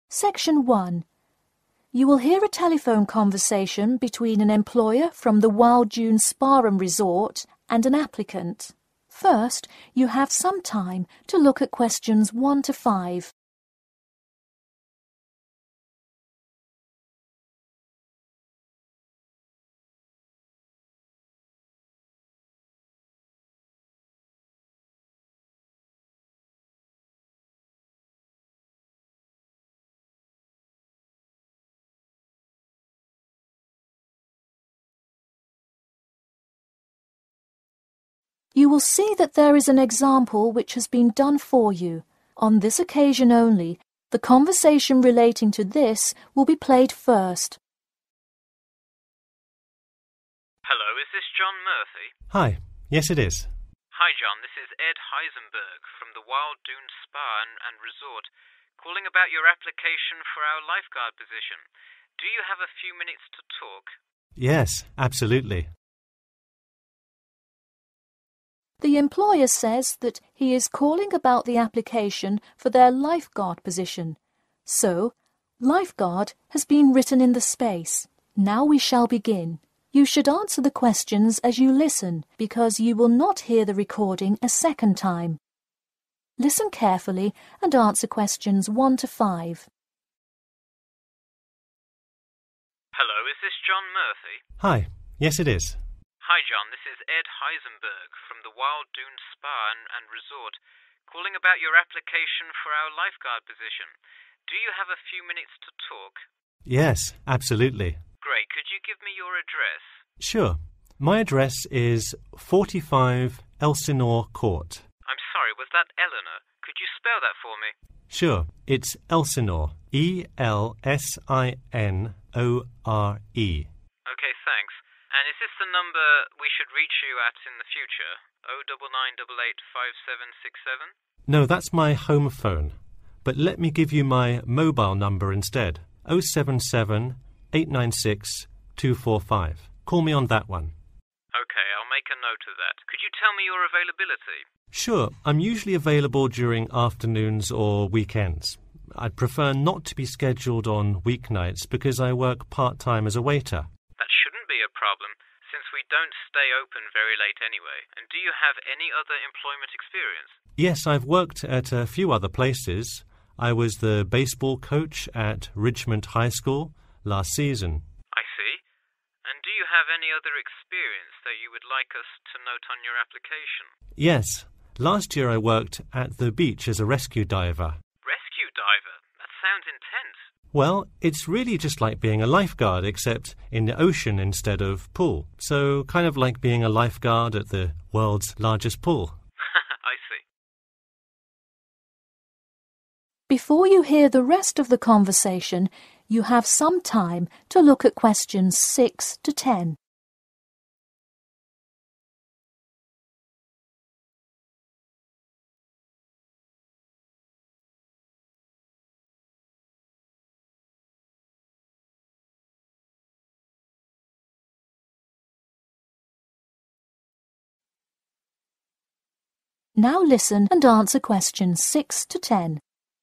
Section 1. You will hear a telephone conversation between an employer from the Wild Dune Spa and Resort and an applicant. First, you have some time to look at questions 1 to 5. You will see that there is an example which has been done for you. On this occasion only, the conversation relating to this will be played first. Hello, is this John Murphy? Hi, yes it is. Hi John, this is Ed Heisenberg from the Wild Dune Spa and Resort, calling about your application for our lifeguard position. Do you have a few minutes to talk? Yes, absolutely. The employer says that he is calling about the application for their lifeguard position. So, lifeguard has been written in the space. Now we shall begin. You should answer the questions as you listen, because you will not hear the recording a second time. Listen carefully and answer questions 1 to 5. Hello, is this John Murphy? Hi, yes it is. Hi John, this is Ed Heisenberg from the Wild Dune Spa and Resort, calling about your application for our lifeguard position. Do you have a few minutes to talk? Yes, absolutely. Great, could you give me your address? Sure. My address is 45 Elsinore Court. I'm sorry, was that Eleanor? Could you spell that for me? Sure, it's Elsinore. Elsinore. Okay, thanks. And is this the number we should reach you at in the future? 099885767? No, that's my home phone. But let me give you my mobile number instead. 077 896 245. Call me on that one. Okay, I'll make a note of that. Could you tell me your availability? Sure, I'm usually available during afternoons or weekends. I'd prefer not to be scheduled on weeknights because I work part-time as a waiter. That shouldn't be a problem, since we don't stay open very late anyway. And do you have any other employment experience? Yes, I've worked at a few other places. I was the baseball coach at Richmond High School last season. I see. And do you have any other experience that you would like us to note on your application? Yes. Last year I worked at the beach as a rescue diver. Rescue diver? That sounds intense. Well, it's really just like being a lifeguard, except in the ocean instead of pool. So kind of like being a lifeguard at the world's largest pool. I see. Before you hear the rest of the conversation, you have some time to look at questions 6 to 10. Now listen and answer questions 6 to 10.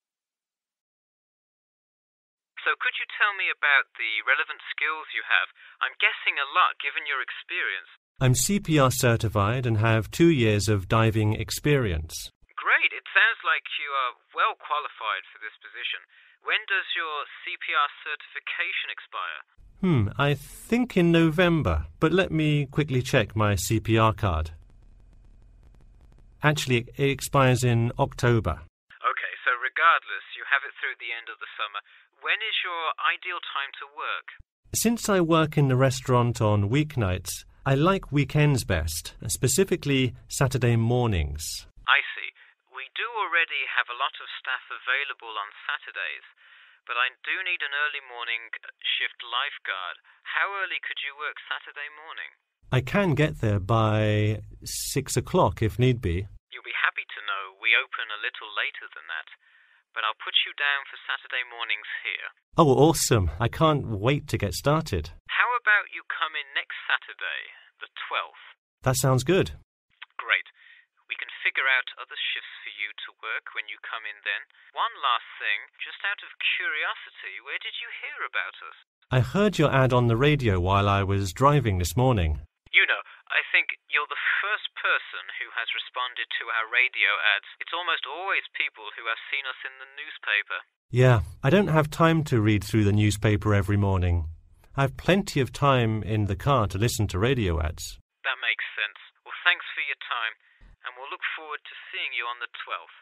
So could you tell me about the relevant skills you have? I'm guessing a lot given your experience. I'm CPR certified and have 2 years of diving experience. Great, it sounds like you are well qualified for this position. When does your CPR certification expire? I think in November, but let me quickly check my CPR card. Actually, it expires in October. Okay, so regardless, you have it through the end of the summer. When is your ideal time to work? Since I work in the restaurant on weeknights, I like weekends best, specifically Saturday mornings. I see. We do already have a lot of staff available on Saturdays, but I do need an early morning shift lifeguard. How early could you work Saturday morning? I can get there by 6 o'clock if need be. You'll be happy to know we open a little later than that, but I'll put you down for Saturday mornings here. Oh, awesome. I can't wait to get started. How about you come in next Saturday, the 12th? That sounds good. Great. We can figure out other shifts for you you to work when you come in then. One last thing, just out of curiosity, where did you hear about us? I heard your ad on the radio while I was driving this morning. You know, I think you're the first person who has responded to our radio ads. It's almost always people who have seen us in the newspaper. Yeah, I don't have time to read through the newspaper every morning. I've plenty of time in the car to listen to radio ads. That makes sense. Well, thanks for your time, and we'll look forward to seeing you on the 12th.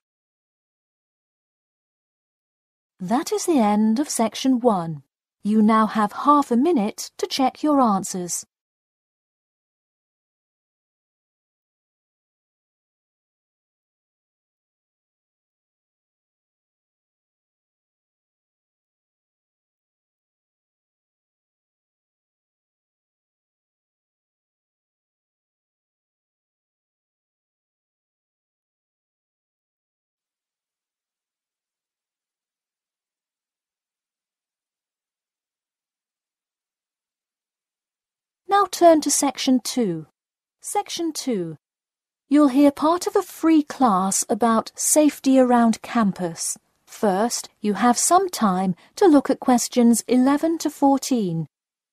That is the end of section 1. You now have half a minute to check your answers. Now turn to Section 2. Section 2. You'll hear part of a free class about safety around campus. First, you have some time to look at questions 11 to 14.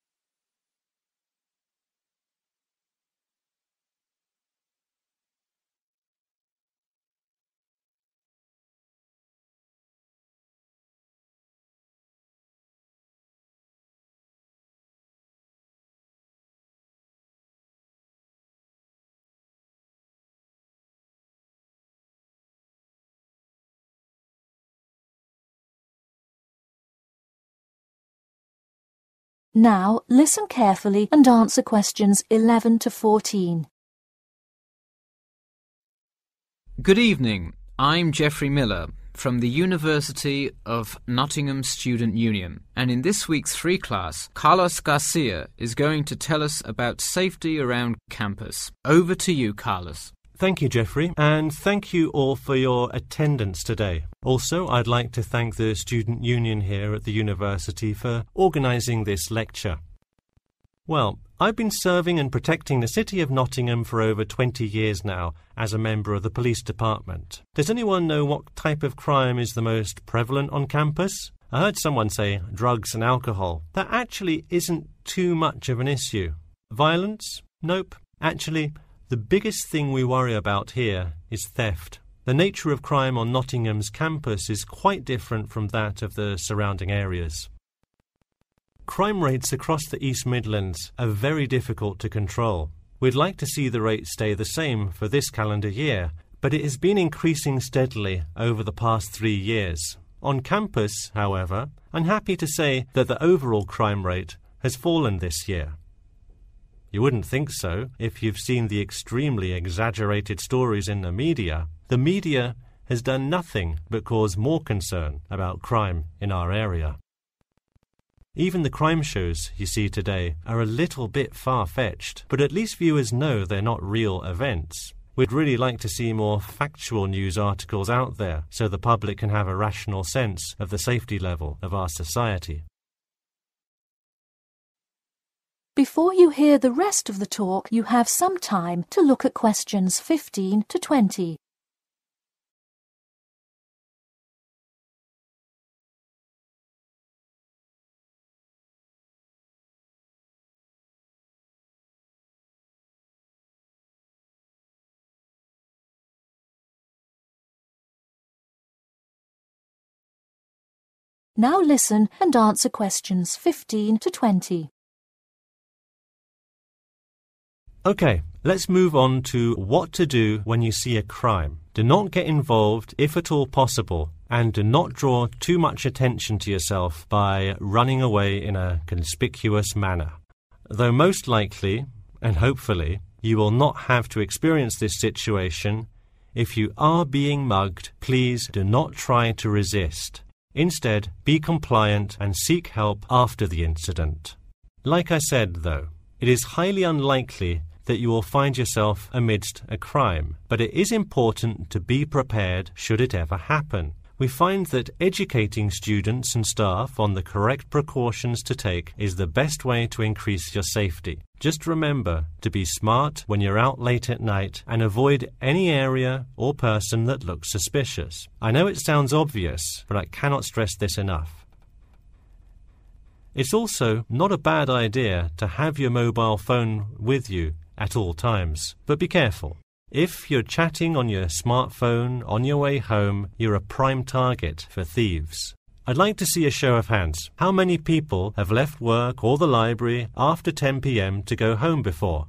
Now, listen carefully and answer questions 11 to 14. Good evening. I'm Geoffrey Miller from the University of Nottingham Student Union, and in this week's free class, Carlos Garcia is going to tell us about safety around campus. Over to you, Carlos. Thank you, Geoffrey, and thank you all for your attendance today. Also, I'd like to thank the Student Union here at the university for organising this lecture. Well, I've been serving and protecting the city of Nottingham for over 20 years now as a member of the police department. Does anyone know what type of crime is the most prevalent on campus? I heard someone say drugs and alcohol. That actually isn't too much of an issue. Violence? Nope. Actually, the biggest thing we worry about here is theft. The nature of crime on Nottingham's campus is quite different from that of the surrounding areas. Crime rates across the East Midlands are very difficult to control. We'd like to see the rate stay the same for this calendar year, but it has been increasing steadily over the past 3 years. On campus, however, I'm happy to say that the overall crime rate has fallen this year. You wouldn't think so if you've seen the extremely exaggerated stories in the media. The media has done nothing but cause more concern about crime in our area. Even the crime shows you see today are a little bit far-fetched, but at least viewers know they're not real events. We'd really like to see more factual news articles out there so the public can have a rational sense of the safety level of our society. Before you hear the rest of the talk, you have some time to look at questions 15 to 20. Now listen and answer questions 15 to 20. Okay, let's move on to what to do when you see a crime. Do not get involved if at all possible, and do not draw too much attention to yourself by running away in a conspicuous manner. Though most likely, and hopefully, you will not have to experience this situation, if you are being mugged, please do not try to resist. Instead, be compliant and seek help after the incident. Like I said, though, it is highly unlikely that you will find yourself amidst a crime, but it is important to be prepared should it ever happen. We find that educating students and staff on the correct precautions to take is the best way to increase your safety. Just remember to be smart when you're out late at night and avoid any area or person that looks suspicious. I know it sounds obvious, but I cannot stress this enough. It's also not a bad idea to have your mobile phone with you at all times, but be careful. If you're chatting on your smartphone on your way home, you're a prime target for thieves. I'd like to see a show of hands. How many people have left work or the library after 10 p.m. to go home before?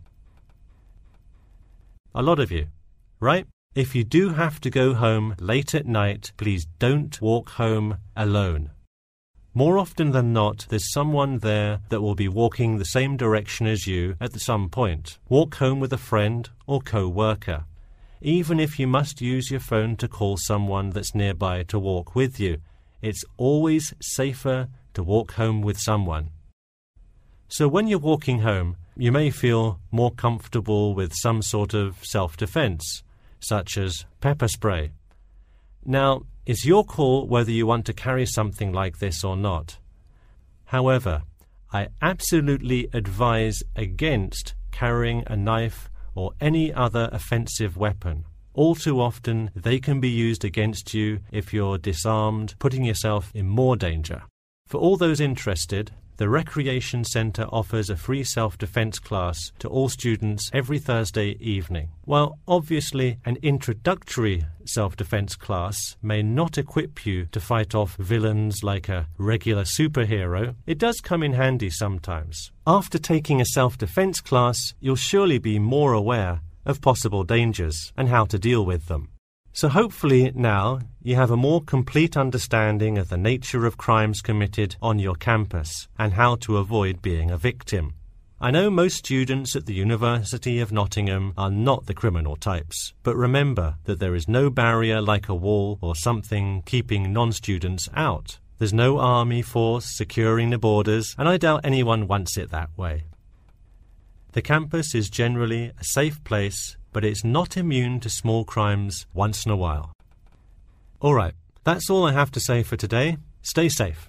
A lot of you, right? If you do have to go home late at night, please don't walk home alone. More often than not, there's someone there that will be walking the same direction as you at some point. Walk home with a friend or co-worker. Even if you must use your phone to call someone that's nearby to walk with you, it's always safer to walk home with someone. So when you're walking home, you may feel more comfortable with some sort of self-defense, such as pepper spray. Now, it's your call whether you want to carry something like this or not. However, I absolutely advise against carrying a knife or any other offensive weapon. All too often, they can be used against you if you're disarmed, putting yourself in more danger. For all those interested, the Recreation Centre offers a free self-defense class to all students every Thursday evening. While obviously an introductory self-defense class may not equip you to fight off villains like a regular superhero, it does come in handy sometimes. After taking a self-defense class, you'll surely be more aware of possible dangers and how to deal with them. So hopefully now you have a more complete understanding of the nature of crimes committed on your campus and how to avoid being a victim. I know most students at the University of Nottingham are not the criminal types, but remember that there is no barrier like a wall or something keeping non-students out. There's no army force securing the borders, and I doubt anyone wants it that way. The campus is generally a safe place, but it's not immune to small crimes once in a while. All right, that's all I have to say for today. Stay safe.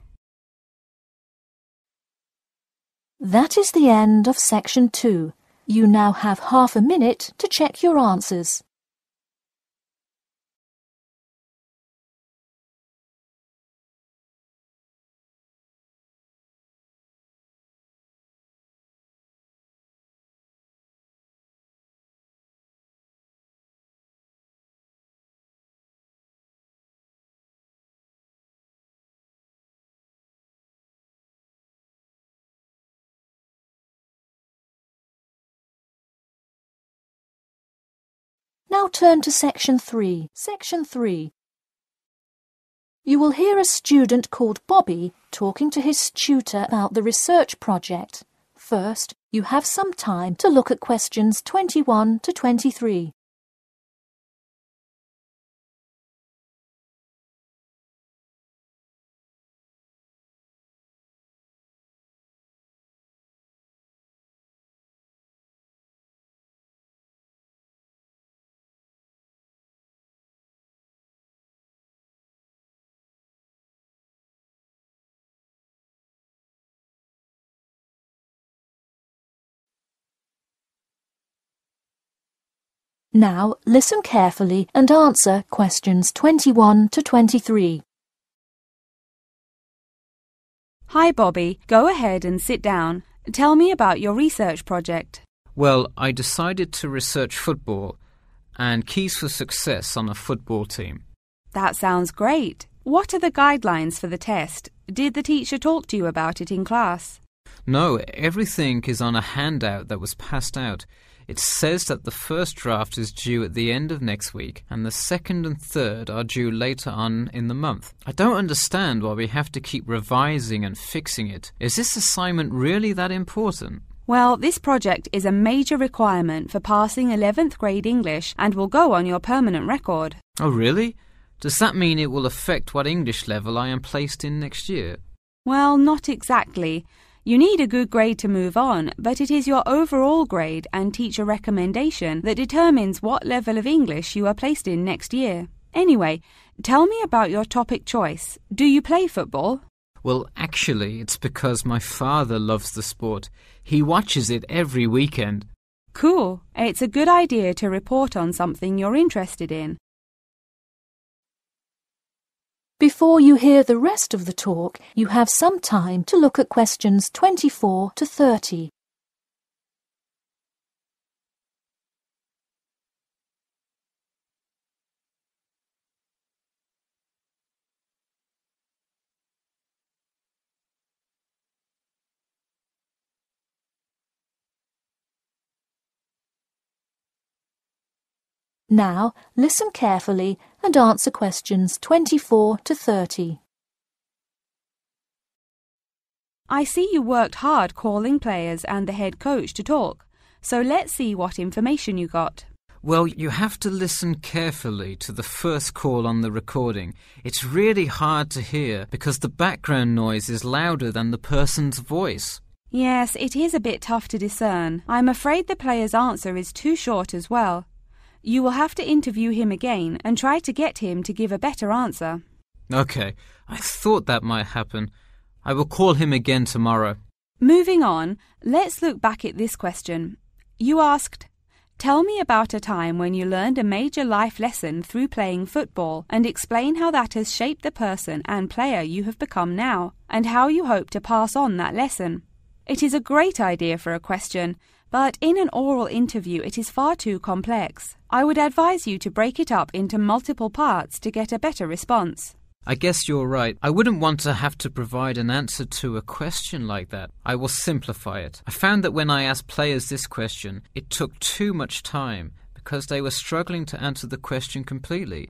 That is the end of section 2. You now have half a minute to check your answers. Now turn to section 3. Section 3. You will hear a student called Bobby talking to his tutor about the research project. First, you have some time to look at questions 21 to 23. Now listen carefully and answer questions 21 to 23. Hi, Bobby. Go ahead and sit down. Tell me about your research project. Well, I decided to research football and keys for success on a football team. That sounds great. What are the guidelines for the test? Did the teacher talk to you about it in class? No, everything is on a handout that was passed out. It says that the first draft is due at the end of next week and the second and third are due later on in the month. I don't understand why we have to keep revising and fixing it. Is this assignment really that important? Well, this project is a major requirement for passing 11th grade English and will go on your permanent record. Oh, really? Does that mean it will affect what English level I am placed in next year? Well, not exactly. You need a good grade to move on, but it is your overall grade and teacher recommendation that determines what level of English you are placed in next year. Anyway, tell me about your topic choice. Do you play football? Well, actually, it's because my father loves the sport. He watches it every weekend. Cool. It's a good idea to report on something you're interested in. Before you hear the rest of the talk, you have some time to look at questions 24 to 30. Now, listen carefully and answer questions 24 to 30. I see you worked hard calling players and the head coach to talk, so let's see what information you got. Well, you have to listen carefully to the first call on the recording. It's really hard to hear because the background noise is louder than the person's voice. Yes, it is a bit tough to discern. I'm afraid the player's answer is too short as well. You will have to interview him again and try to get him to give a better answer. Okay, I thought that might happen. I will call him again tomorrow. Moving on, let's look back at this question. You asked, tell me about a time when you learned a major life lesson through playing football and explain how that has shaped the person and player you have become now and how you hope to pass on that lesson. It is a great idea for a question, but in an oral interview it is far too complex. I would advise you to break it up into multiple parts to get a better response. I guess you're right. I wouldn't want to have to provide an answer to a question like that. I will simplify it. I found that when I asked players this question, it took too much time because they were struggling to answer the question completely.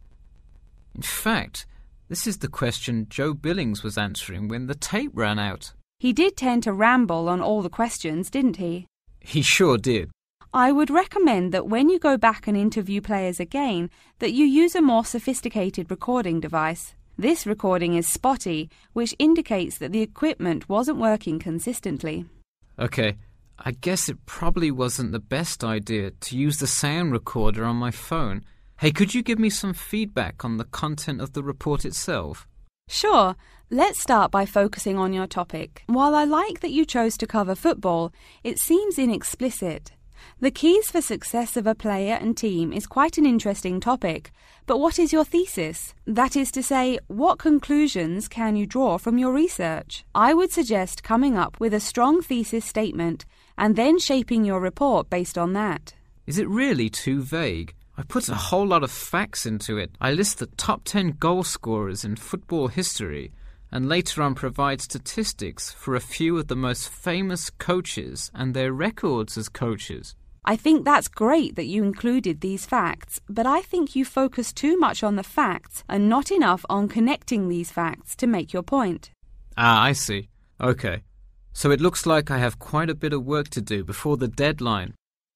In fact, this is the question Joe Billings was answering when the tape ran out. He did tend to ramble on all the questions, didn't he? He sure did. I would recommend that when you go back and interview players again, that you use a more sophisticated recording device. This recording is spotty, which indicates that the equipment wasn't working consistently. Okay, I guess it probably wasn't the best idea to use the sound recorder on my phone. Hey, could you give me some feedback on the content of the report itself? Sure. Let's start by focusing on your topic. While I like that you chose to cover football, it seems inexplicit. The keys for success of a player and team is quite an interesting topic, but what is your thesis? That is to say, what conclusions can you draw from your research? I would suggest coming up with a strong thesis statement and then shaping your report based on that. Is it really too vague? I put a whole lot of facts into it. I list the top 10 goal scorers in football history and later on provide statistics for a few of the most famous coaches and their records as coaches. I think that's great that you included these facts, but I think you focus too much on the facts and not enough on connecting these facts to make your point. Ah, I see. Okay. So it looks like I have quite a bit of work to do before the deadline.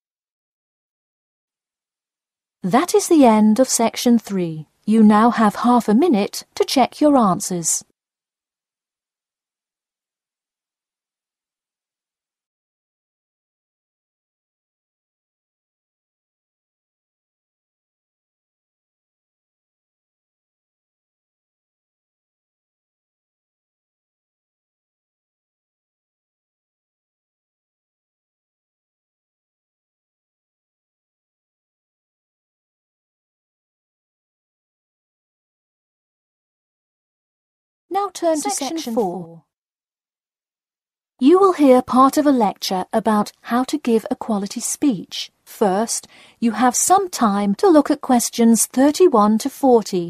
That is the end of section 3. You now have half a minute to check your answers. Now turn to section 4. You will hear part of a lecture about how to give a quality speech. First, you have some time to look at questions 31 to 40.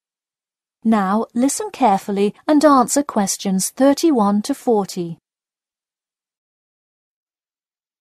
Now listen carefully and answer questions 31 to 40.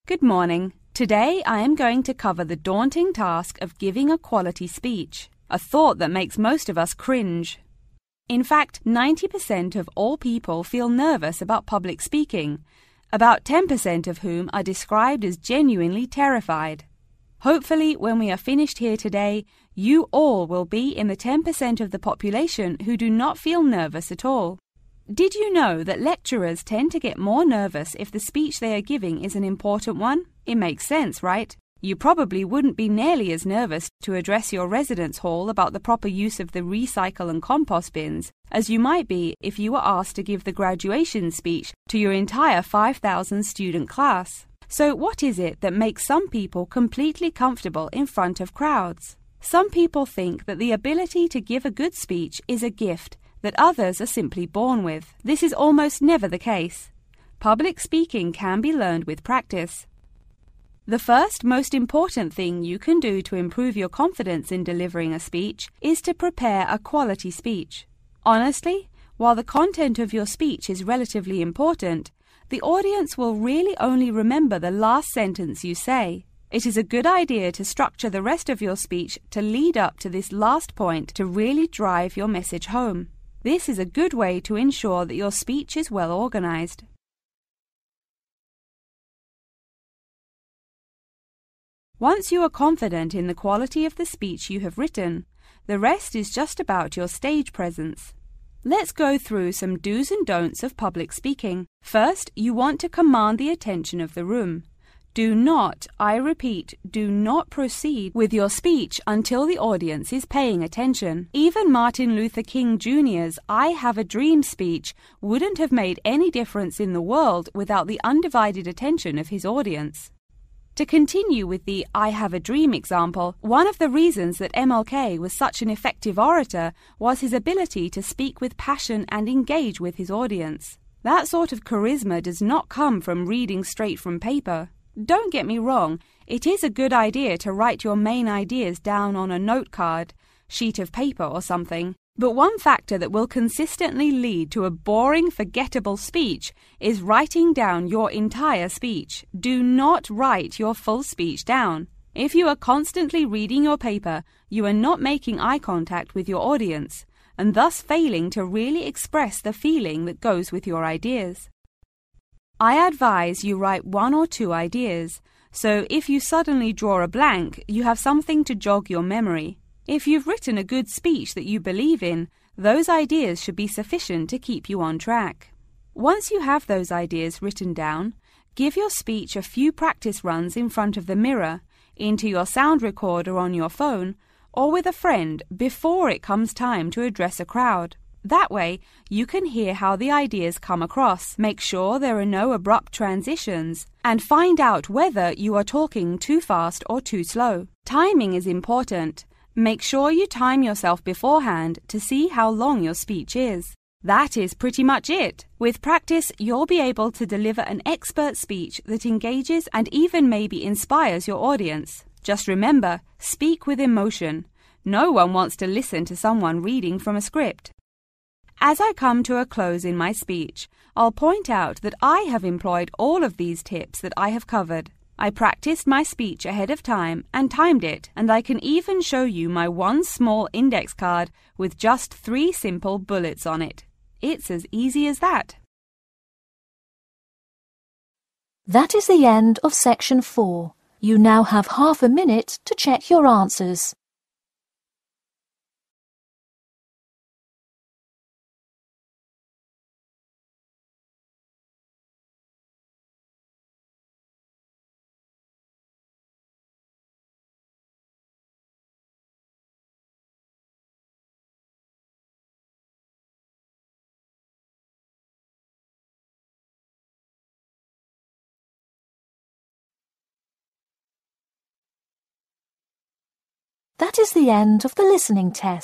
Good morning. Today I am going to cover the daunting task of giving a quality speech, a thought that makes most of us cringe. In fact, 90% of all people feel nervous about public speaking, about 10% of whom are described as genuinely terrified. Hopefully, when we are finished here today, you all will be in the 10% of the population who do not feel nervous at all. Did you know that lecturers tend to get more nervous if the speech they are giving is an important one? It makes sense, right? You probably wouldn't be nearly as nervous to address your residence hall about the proper use of the recycle and compost bins as you might be if you were asked to give the graduation speech to your entire 5,000 student class. So what is it that makes some people completely comfortable in front of crowds? Some people think that the ability to give a good speech is a gift that others are simply born with. This is almost never the case. Public speaking can be learned with practice. The first most important thing you can do to improve your confidence in delivering a speech is to prepare a quality speech. Honestly, while the content of your speech is relatively important, the audience will really only remember the last sentence you say. It is a good idea to structure the rest of your speech to lead up to this last point to really drive your message home. This is a good way to ensure that your speech is well organized. Once you are confident in the quality of the speech you have written, the rest is just about your stage presence. Let's go through some do's and don'ts of public speaking. First, you want to command the attention of the room. Do not, I repeat, do not proceed with your speech until the audience is paying attention. Even Martin Luther King Jr.'s I Have a Dream speech wouldn't have made any difference in the world without the undivided attention of his audience. To continue with the I Have a Dream example, one of the reasons that MLK was such an effective orator was his ability to speak with passion and engage with his audience. That sort of charisma does not come from reading straight from paper. Don't get me wrong, it is a good idea to write your main ideas down on a note card, sheet of paper or something. But one factor that will consistently lead to a boring, forgettable speech is writing down your entire speech. Do not write your full speech down. If you are constantly reading your paper, you are not making eye contact with your audience, and thus failing to really express the feeling that goes with your ideas. I advise you write 1 or 2 ideas, so if you suddenly draw a blank, you have something to jog your memory. If you've written a good speech that you believe in, those ideas should be sufficient to keep you on track. Once you have those ideas written down, give your speech a few practice runs in front of the mirror, into your sound recorder on your phone, or with a friend before it comes time to address a crowd. That way, you can hear how the ideas come across, make sure there are no abrupt transitions, and find out whether you are talking too fast or too slow. Timing is important. Make sure you time yourself beforehand to see how long your speech is. That is pretty much it. With practice, you'll be able to deliver an expert speech that engages and even maybe inspires your audience. Just remember, speak with emotion. No one wants to listen to someone reading from a script. As I come to a close in my speech, I'll point out that I have employed all of these tips that I have covered. I practiced my speech ahead of time and timed it, and I can even show you my one small index card with just 3 simple bullets on it. It's as easy as that. That is the end of section 4. You now have half a minute to check your answers. That is the end of the listening test.